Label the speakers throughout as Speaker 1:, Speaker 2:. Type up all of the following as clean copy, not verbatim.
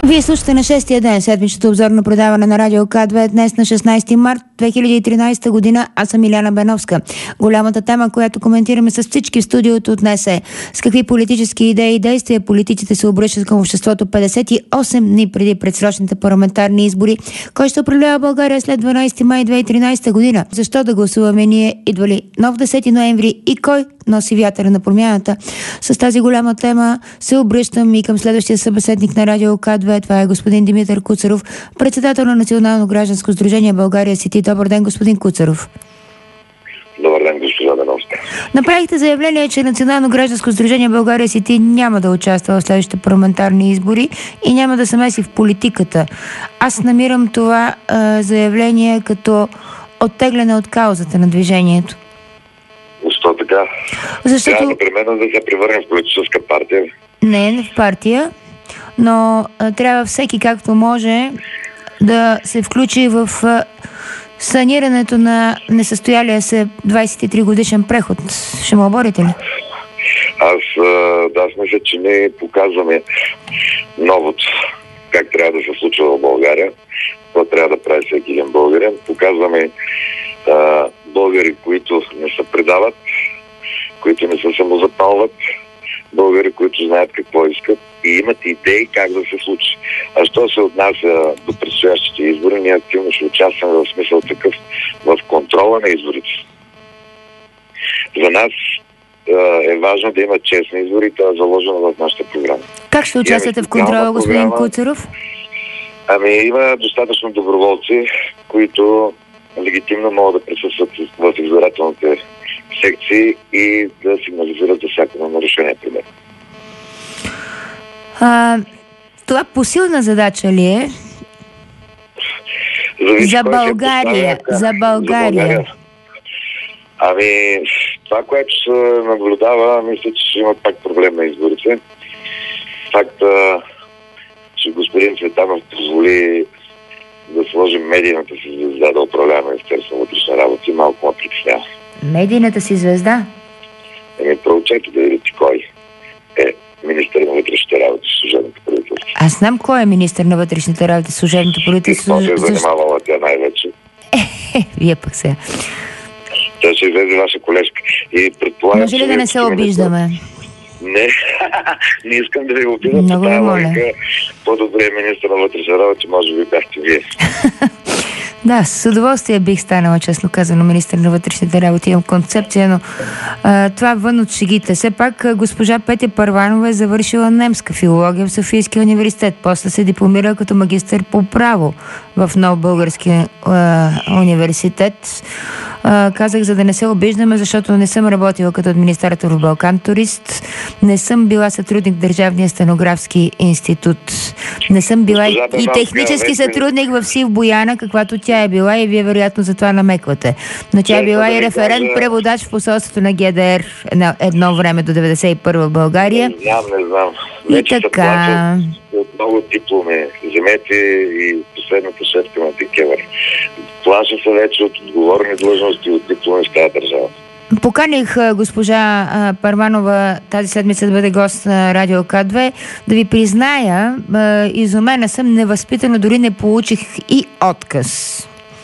Speaker 1: Вие слушате на 6-тия ден седмичното обзорно предаване на Радио К2 днес на 16 март 2013 година. Аз съм Иляна Беновска. Голямата тема, която коментираме с всички в студиото днес е: с какви политически идеи и действия политиците се обръщат към обществото 58 дни преди предсрочните парламентарни избори? Кой ще управлява България след 12 май 2013 година? Защо да гласуваме ние? Идва ли нов 10 ноември и кой носи вятъра на промяната? С тази голяма тема се обръщам и към следващия събеседник на Радио К2. Това е господин Димитър Куцаров, председател на Национално гражданско сдружение България Сити. Добър ден, господин Куцаров.
Speaker 2: Добър ден, госпожа Беновска.
Speaker 1: Направихте заявление, че Национално гражданско сдружение България Сити няма да участва в следващите парламентарни избори и няма да се меси в политиката. Аз намирам това заявление като оттегляне от каузата на движението.
Speaker 2: Защо така?
Speaker 1: Защото...
Speaker 2: Трябва непременно да се превърнем в политическа партия.
Speaker 1: Не в партия, но трябва всеки както може да се включи в санирането на несъстоялия се 23 годишен преход. Ще му оборите ли?
Speaker 2: Аз мисля, че ние показваме новото, как трябва да се случва в България. Това трябва да прави всеки един българин. Показваме българи, които не се предават, които не се самозапалват, българи, които знаят какво искат и имат идеи как да се случи. А що се отнася до предстоящите избори, ние активно ще участваме в смисъл такъв в контрола на изборите. За нас е важно да има честни избори и това е заложено в нашата програма.
Speaker 1: Как ще участвате в контрола, господин Куцаров?
Speaker 2: Има достатъчно доброволци, които легитимно могат да присъстват в избирателните секции и да сигнализират за всяко нарушение, примерно.
Speaker 1: Това посилна задача ли е? За България. За България.
Speaker 2: Това, което се наблюдава, мисля, че ще има пак проблем на изборите. Факта, че господин Цветанов позволи да сложим медийната си звезда да управлява Министерство на вътрешни работи, малко ме притеснява.
Speaker 1: Медийната си звезда?
Speaker 2: Проучете да видите кой е министър на вътрешните работи в служебното правителство.
Speaker 1: Аз знам кой е министър на вътрешните работи в служебното правителство.
Speaker 2: И какво се е занимавала тя най-вече?
Speaker 1: Вие пък сега.
Speaker 2: Тя ще излезе ваша колежка. И предполагам,
Speaker 1: може ли да не се обиждаме?
Speaker 2: Не искам да ви обидя.
Speaker 1: Много ви моля.
Speaker 2: По-добре министър на вътрешните работи, може би бяхте вие.
Speaker 1: Да, с удоволствие бих станала, честно казано, министър на вътрешните работи. Имам концепция, но това вън от шегите. Все пак госпожа Петя Първанова е завършила немска филология в Софийския университет. После се дипломира като магистър по право в Нов български университет. Казах, за да не се обиждаме, защото не съм работила като администратор в Балкан Турист. Не съм била сътрудник в Държавния стенографски институт. Не съм била и технически сътрудник в СИВ Бояна, каквато тя е била и вие вероятно за това намеквате. Но тя е била и референт преводач в посолството на ГДР на едно време до 91 в България.
Speaker 2: Не знам.
Speaker 1: И така...
Speaker 2: От много дипломи. Вземете и последната шефка на Декемвър. Плаша се вече от отговорни длъжности от дипломи в тази държава.
Speaker 1: Поканих госпожа Първанова тази седмица да бъде гост на Радио К2. Да ви призная, изумена съм, невъзпитано, дори не получих и отказ.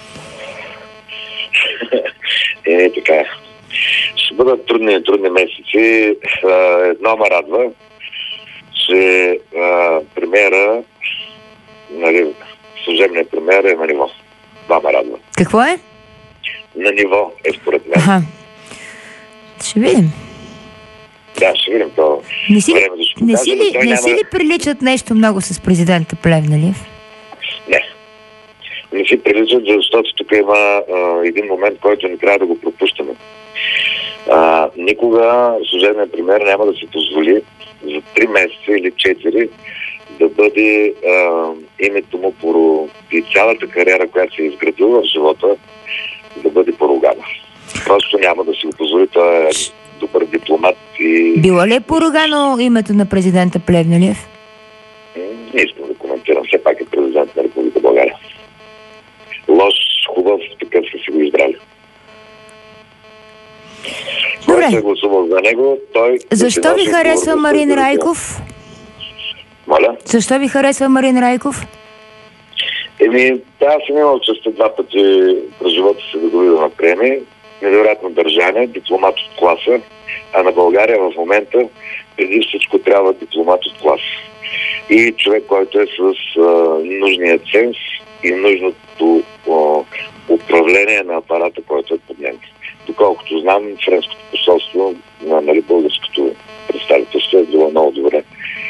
Speaker 2: Така. Ще бъдат трудни месеци. Едно ме радва, че премиера, служебният премиер е на ниво. Това ме радва.
Speaker 1: Какво е?
Speaker 2: На ниво е според мен.
Speaker 1: Ще видим.
Speaker 2: Да, ще видим това.
Speaker 1: Не си ли приличат нещо много с президента Плевнелиев?
Speaker 2: Не си приличат, защото тук има един момент, който не трябва да го пропущаме. Никога служебният премиер няма да си позволи за 3 месеца или 4 да бъде името му и цялата кариера, която се е изградила в живота, да бъде поругана. Просто няма да си го позволи. Той е добър дипломат и... Било
Speaker 1: ли е поругано името на президента Плевнелиев?
Speaker 2: Не искам да коментирам. Все пак е президент на Република България. Лош, хубав, такъв са си го избрали. Който е гласувал за него, той...
Speaker 1: Защо ви харесва Марин Райков?
Speaker 2: Моля?
Speaker 1: Защо ви харесва Марин Райков?
Speaker 2: Аз съм имал честа 2 пъти през живота си да го видя на премии. Невероятно държане, дипломат от класа, а на България в момента преди всичко трябва дипломат от класа. И човек, който е с нужния ценз и нужното управление на апарата, който е под него. Доколкото знам, френското посолство, нали, българското представителство е било много добре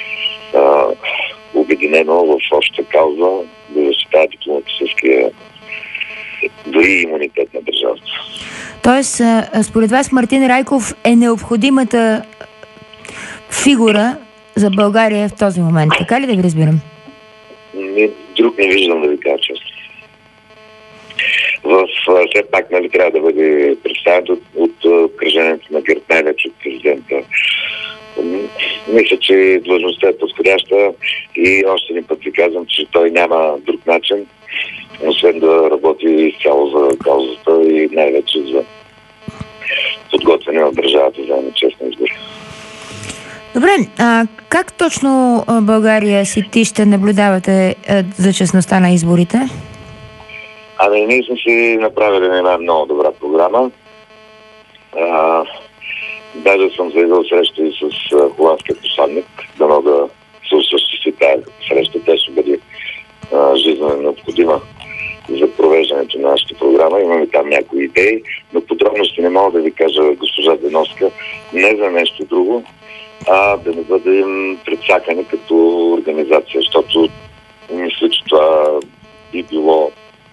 Speaker 2: обединено в общата кауза да защитава дипломатическия дори имунитет на държавата.
Speaker 1: Тоест, според вас Мартин Райков е необходимата фигура за България в този момент. Така ли да ви разбирам?
Speaker 2: Друг не виждам, да ви кажа честно. Все пак, нали, трябва да бъде представен от кръжението на ГЕРБ, най-вече от президента. Мисля, че длъжността е подходяща и още един път ви казвам, че той няма друг начин, освен да работи изцяло за каузата и най-вече за подготвяне на държавата за честни избори.
Speaker 1: Добре, как точно България си ще наблюдавате за честността на изборите?
Speaker 2: Ние сме си направили една много добра програма. Даже съм заявил среща и с холандския посланник, дано да се осъществи тази среща. Тя ще бъде жизненно необходима за провеждането на нашата програма. Имаме там някои идеи, но подробности не мога да ви кажа, госпожа Беновска, не за нещо друго, а да не бъдем предсакани като организация, защото мисля, че това би било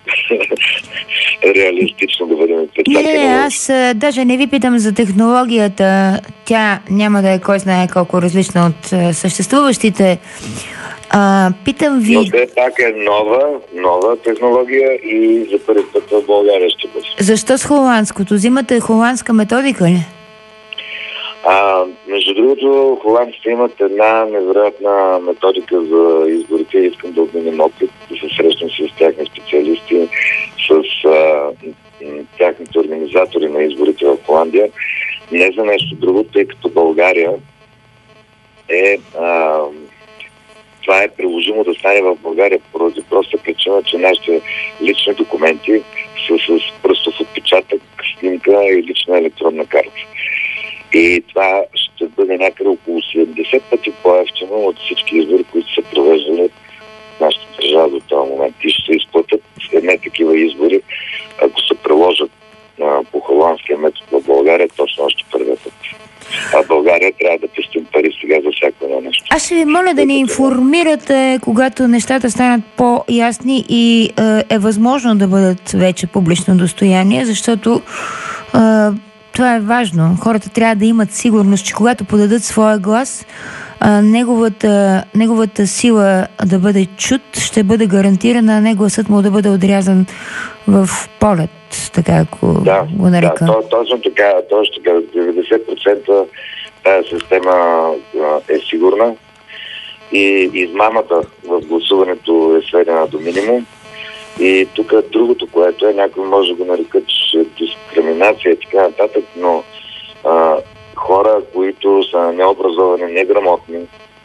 Speaker 2: реалистично да бъдем предсакани.
Speaker 1: Аз даже не ви питам за технологията. Тя няма да е кой знае колко различна от съществуващите. Питам ви...
Speaker 2: Но все пак е нова технология и за първи път в България ще бъде.
Speaker 1: Защо с холандското? Взимате холандска методика ли?
Speaker 2: Между другото, холандците имат една невероятна методика за изборите. Искам да обменим опит, да се срещам с тяхни специалисти, с тяхните организатори на изборите в Холандия. Не за нещо друго, тъй като България това е приложимо да стане в България поради проста причина, че нашите лични документи са с пръстов отпечатък, снимка и лична електронна карта. И това ще бъде някъде около 70 пъти по-евтино от всички избори, които са провеждали в нашата държава до този момент. И ще се изплатят едни такива избори, ако се приложат по холандския метод в България, точно още първият път. А България трябва да пестим пари сега за всяко едно нещо.
Speaker 1: Аз ще ви моля да ни информирате, когато нещата станат по-ясни и е възможно да бъдат вече публично достояние, защото това е важно. Хората трябва да имат сигурност, че когато подадат своя глас, неговата сила да бъде чут, ще бъде гарантирана, а не гласът му да бъде отрязан в полет, така ако го нарека.
Speaker 2: Да, точно така. 90% тази система е сигурна и измамата в гласуването е сведена до минимум. И тук другото, което някой може да го нарекат дискриминация и така нататък, но хора, които са необразовани, неграмотни,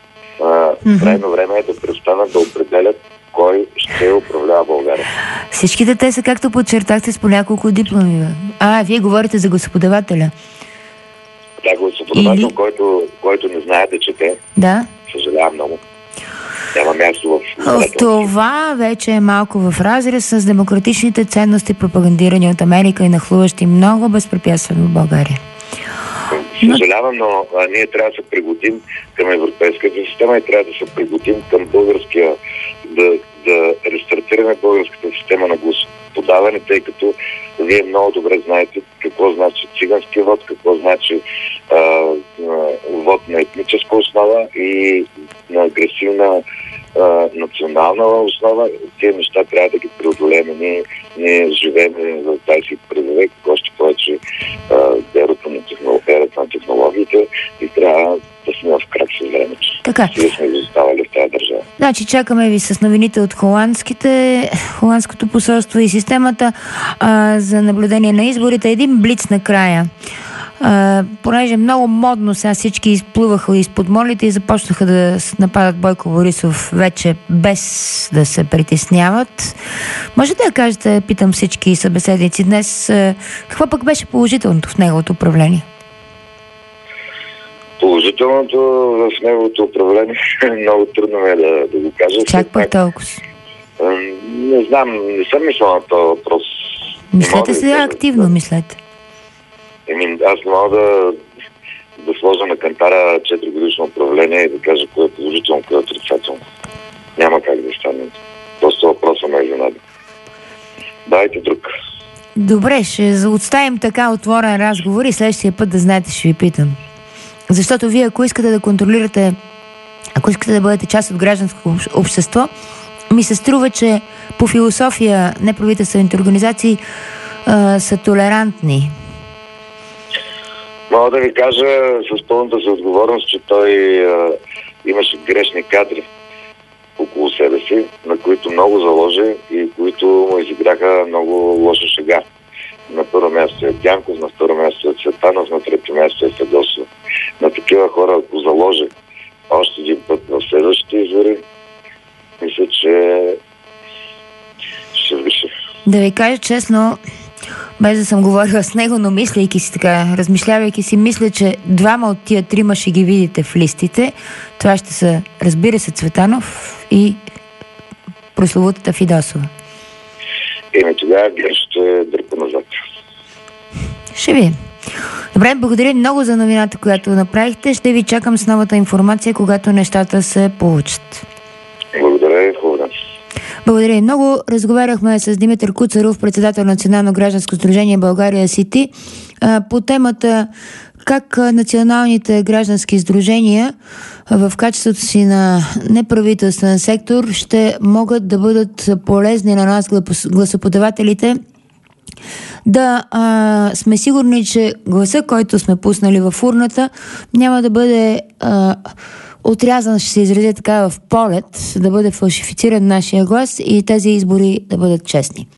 Speaker 2: крайно време е да престанат да определят кой ще управлява България.
Speaker 1: Всичките те са, както подчертахте, с по няколко дипломи. Вие говорите за гласоподавателя.
Speaker 2: Да, гласоподавател, който не знае да чете.
Speaker 1: Да.
Speaker 2: Съжалявам много. Няма място в...
Speaker 1: Това вече е малко в разрез с демократичните ценности, пропагандирани от Америка и нахлуващи много безпрепятствено в България.
Speaker 2: Съжалявам, но ние трябва да се пригодим към европейската система и трябва да се пригодим към българския, да рестартираме българската система на гласоподаване, тъй като вие много добре знаете какво значи цигански вод, какво значи вод на етническа основа и на агресивна национална основа. Тези неща трябва да ги преодолеем. Ние живеем в 21 век, още повече ерата на технологиите и трябва да сме в крак с времето.
Speaker 1: Така.
Speaker 2: Ние сме изоставали в тази държава.
Speaker 1: Значи чакаме ви с новините от холандското посолство и системата за наблюдение на изборите. Един блиц накрая. Понеже много модно сега всички изплуваха изпод молите и започнаха да нападат Бойко Борисов вече без да се притесняват. Може да кажете, питам всички събеседници днес, какво пък беше положителното в неговото управление?
Speaker 2: Положителното в неговото управление много трудно е да го кажа.
Speaker 1: Чак пък толкова.
Speaker 2: Не знам, не съм мислил на този въпрос.
Speaker 1: Мислете се активно, мислете.
Speaker 2: Аз не мога да сложа на кантара 4 годишно управление и да кажа кое е положително, кое е отрицателно. Няма как да стане. Просто въпросът ме е изненада. Дайте друг.
Speaker 1: Добре, ще отставим така отворен разговор и следващия път да знаете, ще ви питам. Защото вие, ако искате да контролирате, ако искате да бъдете част от гражданско общество, ми се струва, че по философия неправителствените организации са толерантни.
Speaker 2: Мога да ви кажа с пълната си отговорност, че той имаше грешни кадри около себе си, на които много заложи и които му изиграха много лоша шега. На първо място е Дянков, на второ място е Цветанов, на трето място е Федосов. На такива хора, ако заложи още един път в следващите избори, мисля, че ще више.
Speaker 1: Да ви кажа честно, без да съм говорила с него, но мислейки си така, размишлявайки си, мисля, че двама от тия трима ще ги видите в листите. Това ще са, разбира се, Цветанов и прословутата Фидосова.
Speaker 2: Тогава ГЕРБ ще дърпа назад.
Speaker 1: Ще видим. Добре, благодаря много за новината, която направихте. Ще ви чакам с новата информация, когато нещата се получат.
Speaker 2: Благодаря и хубаво.
Speaker 1: Благодаря и много. Разговаряхме с Димитър Куцаров, председател на Национално гражданско сдружение България Сити, по темата как националните граждански сдружения в качеството си на неправителствен сектор ще могат да бъдат полезни на нас, гласоподавателите, да сме сигурни, че гласа, който сме пуснали в урната, няма да бъде отрязан, ще се изрази така, в полет, да бъде фалшифициран нашия глас и тези избори да бъдат честни.